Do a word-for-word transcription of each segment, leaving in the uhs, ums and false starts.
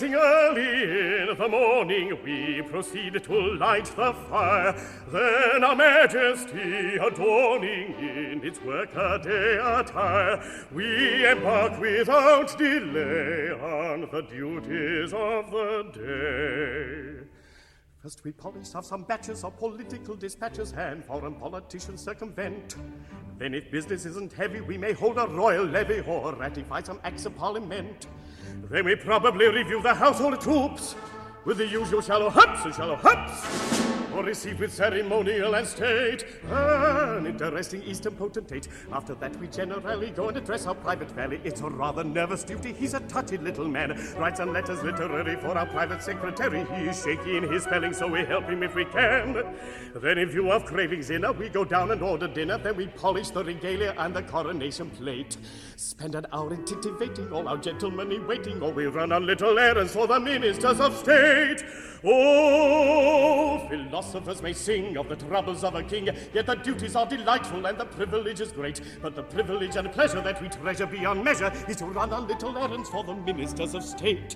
Rising early in the morning, we proceed to light the fire. Then our majesty adorning in its workaday attire, we embark without delay on the duties of the day. First we polish off some batches of political dispatches and foreign politicians circumvent. Then if business isn't heavy, we may hold a royal levy or ratify some acts of parliament. Then we probably review the household troops with the usual shallow hups and shallow hups, or receive with ceremonial and state an interesting Eastern potentate. After that we generally go and address our private valley. It's a rather nervous duty. He's a touchy little man, writes some letters literary for our private secretary. He's shaky in his spelling, so we help him if we can. Then in view of cravings inner, we go down and order dinner. Then we polish the regalia and the coronation plate. Spend an hour in titivating all our gentlemen in waiting, or we run on little errands for the ministers of state. Oh, philosophers may sing of the troubles of a king, yet the duties are delightful and the privilege is great. But the privilege and pleasure that we treasure beyond measure is to run on little errands for the ministers of state.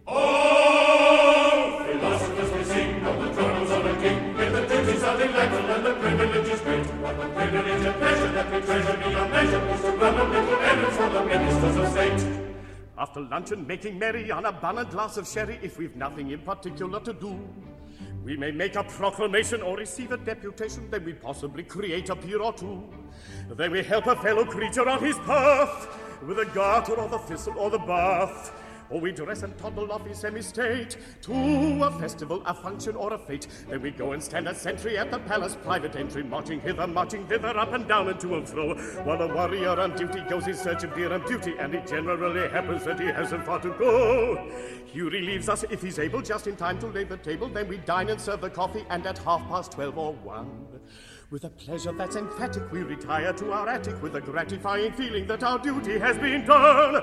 Oh, philosophers may sing of the troubles of a king, yet the duties are delightful and the privilege is great. But the privilege and pleasure that we treasure beyond measure is to run on little errands for the ministers of state. After luncheon, making merry on a bun and glass of sherry, if we've nothing in particular to do, we may make a proclamation or receive a deputation. Then we possibly create a peer or two. Then we help a fellow creature on his path with a garter or the thistle or the bath. Or we dress and toddle off in semi-state to a festival, a function, or a fete. Then we go and stand a sentry at the palace, private entry, marching hither, marching thither, up and down and to and fro, while a warrior on duty goes in search of deer and beauty, and it generally happens that he hasn't far to go. He relieves us if he's able, just in time to lay the table. Then we dine and serve the coffee, and at half past twelve or one, with a pleasure that's emphatic, we retire to our attic with a gratifying feeling that our duty has been done.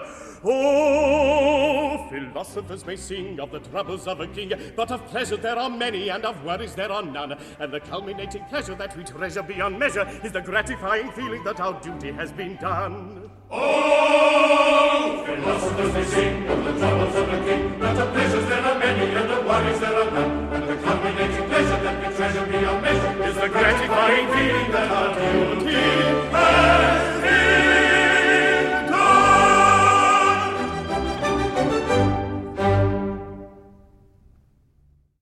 Oh, philosophers may sing of the troubles of a king, but of pleasure there are many and of worries there are none. And the culminating pleasure that we treasure beyond measure is the gratifying feeling that our duty has been done. Oh, philosophers may sing of the troubles of a king, but of pleasures there are many and of worries there are none.